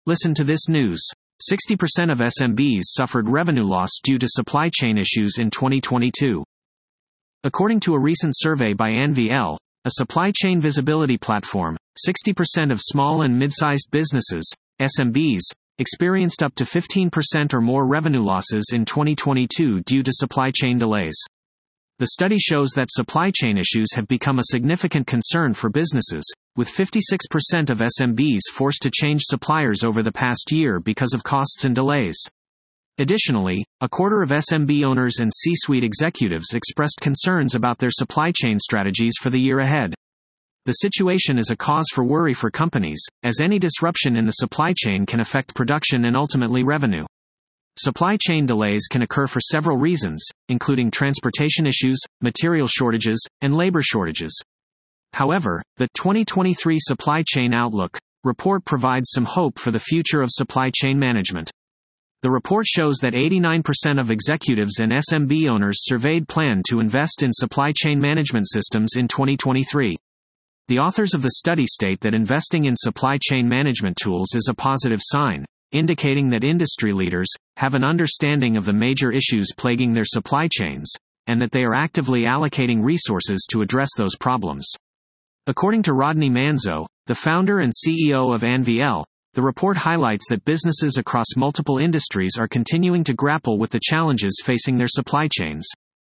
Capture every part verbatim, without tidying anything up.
Listen to this news. sixty percent of S M Bs suffered revenue loss due to supply chain issues in twenty twenty-two. According to a recent survey by N V L, a supply chain visibility platform, sixty percent of small and mid-sized businesses, S M Bs, experienced up to fifteen percent or more revenue losses in twenty twenty-two due to supply chain delays. The study shows that supply chain issues have become a significant concern for businesses, with fifty-six percent of S M Bs forced to change suppliers over the past year because of costs and delays. Additionally, a quarter of S M B owners and C-suite executives expressed concerns about their supply chain strategies for the year ahead. The situation is a cause for worry for companies, as any disruption in the supply chain can affect production and ultimately revenue. Supply chain delays can occur for several reasons, including transportation issues, material shortages, and labor shortages. However, the twenty twenty-three Supply Chain Outlook report provides some hope for the future of supply chain management. The report shows that eighty-nine percent of executives and S M B owners surveyed plan to invest in supply chain management systems in twenty twenty-three. The authors of the study state that investing in supply chain management tools is a positive sign, indicating that industry leaders have an understanding of the major issues plaguing their supply chains, and that they are actively allocating resources to address those problems. According to Rodney Manzo, the founder and C E O of N V L, the report highlights that businesses across multiple industries are continuing to grapple with the challenges facing their supply chains.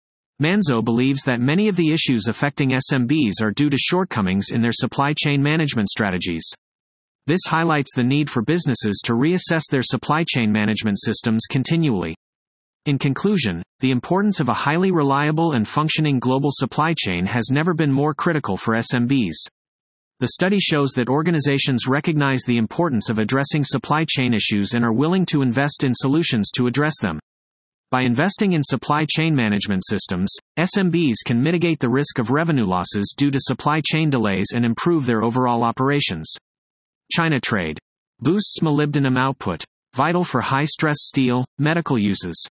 Manzo believes that many of the issues affecting S M Bs are due to shortcomings in their supply chain management strategies. This highlights the need for businesses to reassess their supply chain management systems continually. In conclusion, the importance of a highly reliable and functioning global supply chain has never been more critical for S M Bs. The study shows that organizations recognize the importance of addressing supply chain issues and are willing to invest in solutions to address them. By investing in supply chain management systems, S M Bs can mitigate the risk of revenue losses due to supply chain delays and improve their overall operations. China trade boosts molybdenum output, vital for high-stress steel, medical uses.